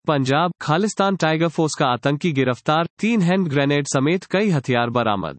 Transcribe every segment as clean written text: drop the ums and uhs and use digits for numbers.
Punjab, Khalistan tiger force का आतंकी गिरफ्तार, 3 हैंड ग्रेनेड समेत कई हथियार बरामद।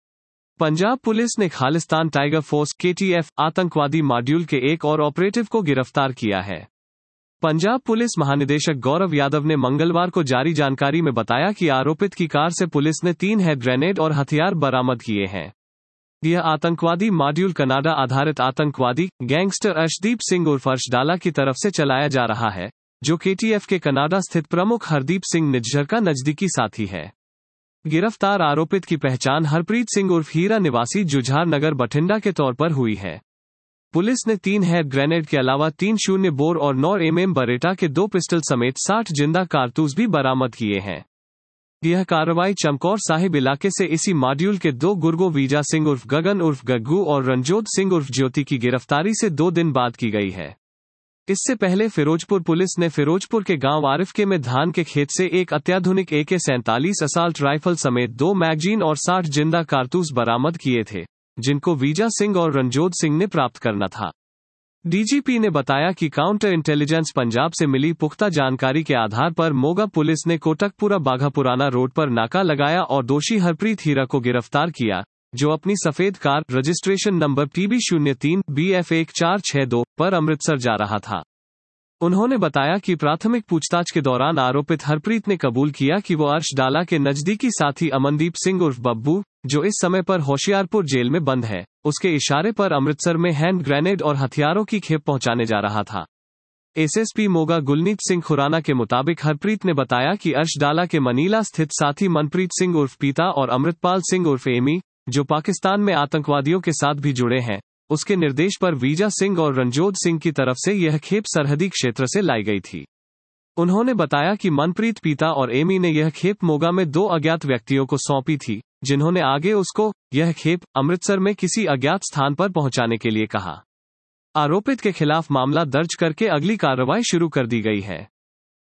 पंजाब पुलिस ने खालिस्तान टाइगर फोर्स (KTF) आतंकवादी मॉड्यूल के एक और ऑपरेटिव को गिरफ्तार किया है। पंजाब पुलिस महानिदेशक गौरव यादव ने मंगलवार को जारी जानकारी में बताया कि आरोपित की कार से पुलिस ने 3 हैंड ग्रेनेड और हथियार बरामद किए हैं। यह आतंकवादी मॉड्यूल कनाडा आधारित आतंकवादी गैंगस्टर अर्शदीप सिंह उर्फ अर्श डाला की तरफ से चलाया जा रहा है, जो KTF के कनाडा स्थित प्रमुख हरदीप सिंह निज्जर का नजदीकी साथी है। गिरफ्तार आरोपित की पहचान हरप्रीत सिंह उर्फ हीरा निवासी जुझार नगर बठिंडा के तौर पर हुई है। पुलिस ने 3 हैंड ग्रेनेड के अलावा 3 बोर और 9 mm बरेटा के 2 पिस्टल समेत 60 जिंदा कारतूस भी बरामद किए हैं। यह कार्रवाई चमकौर साहिब इलाके से इसी मॉड्यूल के 2 गुर्गो वीजा सिंह उर्फ गगन उर्फ गग्गू और रणजोत सिंह उर्फ ज्योति की गिरफ्तारी से 2 दिन बाद की गई है। इससे पहले फिरोजपुर पुलिस ने फिरोजपुर के गांव आरिफके में धान के खेत से एक अत्याधुनिक AK-47 असाल्ट राइफल समेत 2 मैगजीन और 60 जिंदा कारतूस बरामद किए थे, जिनको वीजा सिंह और रणजोत सिंह ने प्राप्त करना था। DGP ने बताया कि काउंटर इंटेलिजेंस पंजाब से मिली पुख्ता जानकारी के आधार पर मोगा पुलिस ने कोटकपुरा बाघापुराना रोड पर नाका लगाया और दोषी हरप्रीत हीरा को गिरफ्तार किया, जो अपनी सफेद car registration number PB03 BF1462 पर अमृतसर जा रहा था। उन्होंने बताया कि प्राथमिक पूछताछ के दौरान आरोपित हरप्रीत ने कबूल किया कि वो अर्श डाला के नजदीकी साथी अमनदीप सिंह उर्फ बब्बू, जो इस समय पर होशियारपुर जेल में बंद है, उसके इशारे पर अमृतसर में हैंड ग्रेनेड और हथियारों की खेप पहुंचाने जा रहा था। SSP मोगा गुलनीत सिंह खुराना के मुताबिक हरप्रीत ने बताया कि अर्श डाला के मनीला स्थित साथी मनप्रीत सिंह उर्फ पीता और अमृतपाल सिंह उर्फ एमी, जो पाकिस्तान में आतंकवादियों के साथ भी जुड़े हैं, उसके निर्देश पर वीजा सिंह और रणजोत सिंह की तरफ से यह खेप सरहदी क्षेत्र से लाई गई थी। उन्होंने बताया कि मनप्रीत पीता और एमी ने यह खेप मोगा में 2 अज्ञात व्यक्तियों को सौंपी थी, जिन्होंने आगे उसको यह खेप अमृतसर में किसी अज्ञात स्थान पर पहुंचाने के लिए कहा। आरोपित के खिलाफ मामला दर्ज करके अगली कार्रवाई शुरू कर दी गई है।